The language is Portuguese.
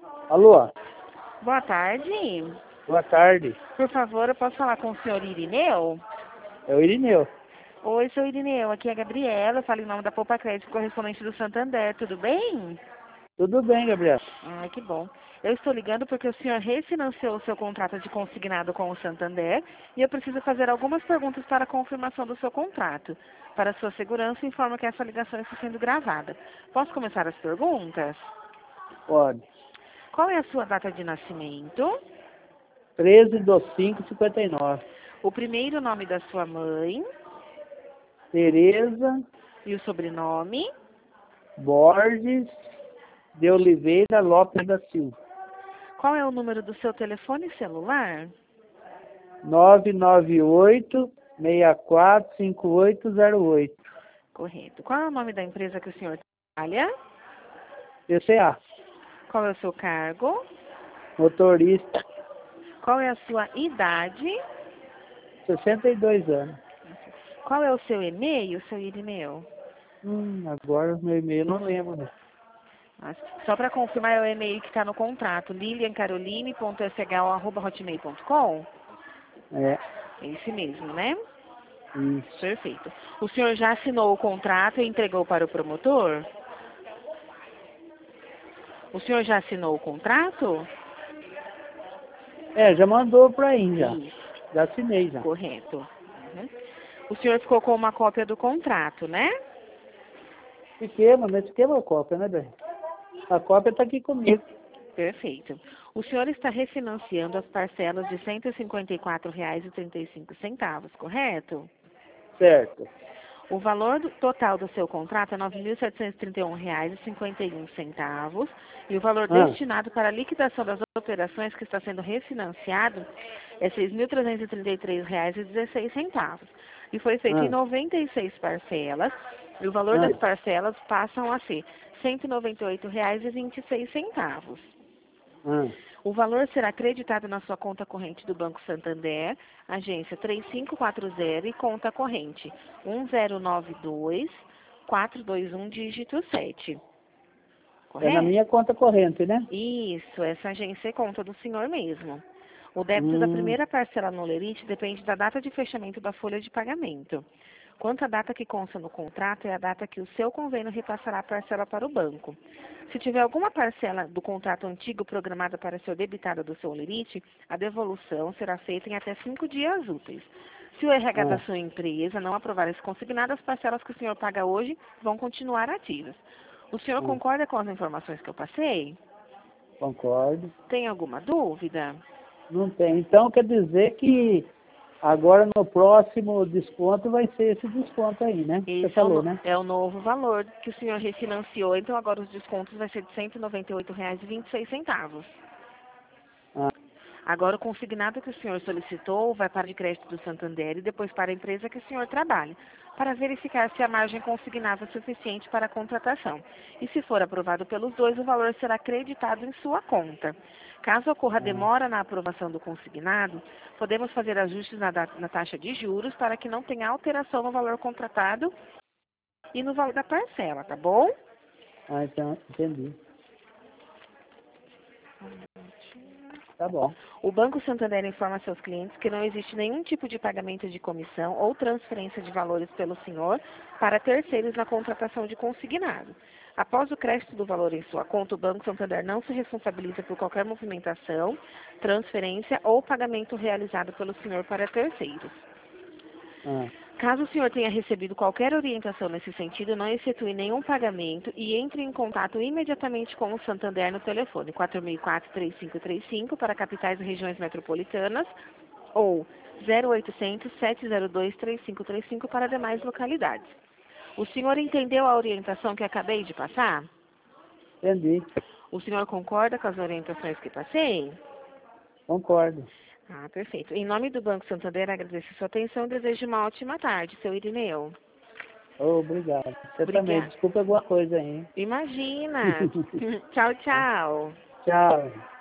Alô, Boa tarde. boa tarde. Por favor, eu posso falar com o senhor Irineu? É o Irineu. Oi, seu Irineu. Aqui é a Gabriela. Eu falo em nome da Poupa Crédito, correspondente do Santander. Tudo bem? Tudo bem, Gabriel? Ai, que bom. Eu estou ligando porque o senhor refinanciou o seu contrato de consignado com o Santander e eu preciso fazer algumas perguntas para a confirmação do seu contrato. Para sua segurança, informo que essa ligação está sendo gravada. Posso começar as perguntas? Pode. Qual é a sua data de nascimento? 13/5/59. O primeiro nome da sua mãe Tereza e o sobrenome? Borges de Oliveira Lopes da Silva. Qual é o número do seu telefone celular? 998-645808. Correto. Qual é o nome da empresa que o senhor trabalha? PCA. Qual é o seu cargo? Motorista. Qual é a sua idade? 62 anos. Qual é o seu e-mail, seu Irineu? Agora meu e-mail não lembro, né? Só para confirmar, é o e-mail que está no contrato, liliancaroline.shl@hotmail.com? É, É esse mesmo, né? isso. Perfeito. O senhor já assinou o contrato e entregou para o promotor? O senhor já assinou o contrato? É, já mandou pra aí já. Isso, Já assinei já. correto. Uhum. O senhor ficou com uma cópia do contrato, né? Fiquei, mas fiquei uma cópia, né, velho? A cópia tá aqui comigo. Perfeito. O senhor está refinanciando as parcelas de R$ 154,35, correto? Certo. O valor total do seu contrato é R$ 9.731,51 e o valor destinado para a liquidação das operações que está sendo refinanciado é R$ 6.333,16. E foi feito em 96 parcelas e o valor das parcelas passam a ser R$ 198,26. O valor será acreditado na sua conta corrente do Banco Santander, agência 3540 e conta corrente 1092-421, dígito 7. É na Correto? minha conta corrente, né? Isso, essa agência é conta do senhor mesmo. O débito da primeira parcela no Lerite depende da data de fechamento da folha de pagamento. Quanto à data que consta no contrato, é a data que o seu convênio repassará a parcela para o banco. Se tiver alguma parcela do contrato antigo programada para ser debitada do seu Lerite, a devolução será feita em até 5 dias úteis. Se o RH da sua empresa não aprovar esse consignado, as parcelas que o senhor paga hoje vão continuar ativas. O senhor concorda com as informações que eu passei? Concordo. Tem alguma dúvida? Não tem. Então quer dizer que agora no próximo desconto vai ser esse desconto aí, né? Você Esse falou, né? é o novo valor que o senhor refinanciou, então agora os descontos vai ser de R$ 198,26. Ah, Agora o consignado que o senhor solicitou vai para o de crédito do Santander e depois para a empresa que o senhor trabalha, para verificar se a margem consignada é suficiente para a contratação. E se for aprovado pelos dois, o valor será creditado em sua conta. Caso ocorra demora na aprovação do consignado, podemos fazer ajustes na taxa de juros para que não tenha alteração no valor contratado e no valor da parcela, tá bom? então, entendi. Tá bom. O Banco Santander informa seus clientes que não existe nenhum tipo de pagamento de comissão ou transferência de valores pelo senhor para terceiros na contratação de consignado. Após o crédito do valor em sua conta, o Banco Santander não se responsabiliza por qualquer movimentação, transferência ou pagamento realizado pelo senhor para terceiros. Caso o senhor tenha recebido qualquer orientação nesse sentido, não efetue nenhum pagamento e entre em contato imediatamente com o Santander no telefone 4004-3535 para capitais e regiões metropolitanas ou 0800-702-3535 para demais localidades. O senhor entendeu a orientação que acabei de passar? Entendi. O senhor concorda com as orientações que passei? Concordo. Ah, perfeito. Em nome do Banco Santander, agradeço a sua atenção e desejo uma ótima tarde, seu Irineu. Obrigado. Você também. Obrigada. Desculpa alguma coisa aí, hein? Imagina. Tchau, tchau. Tchau.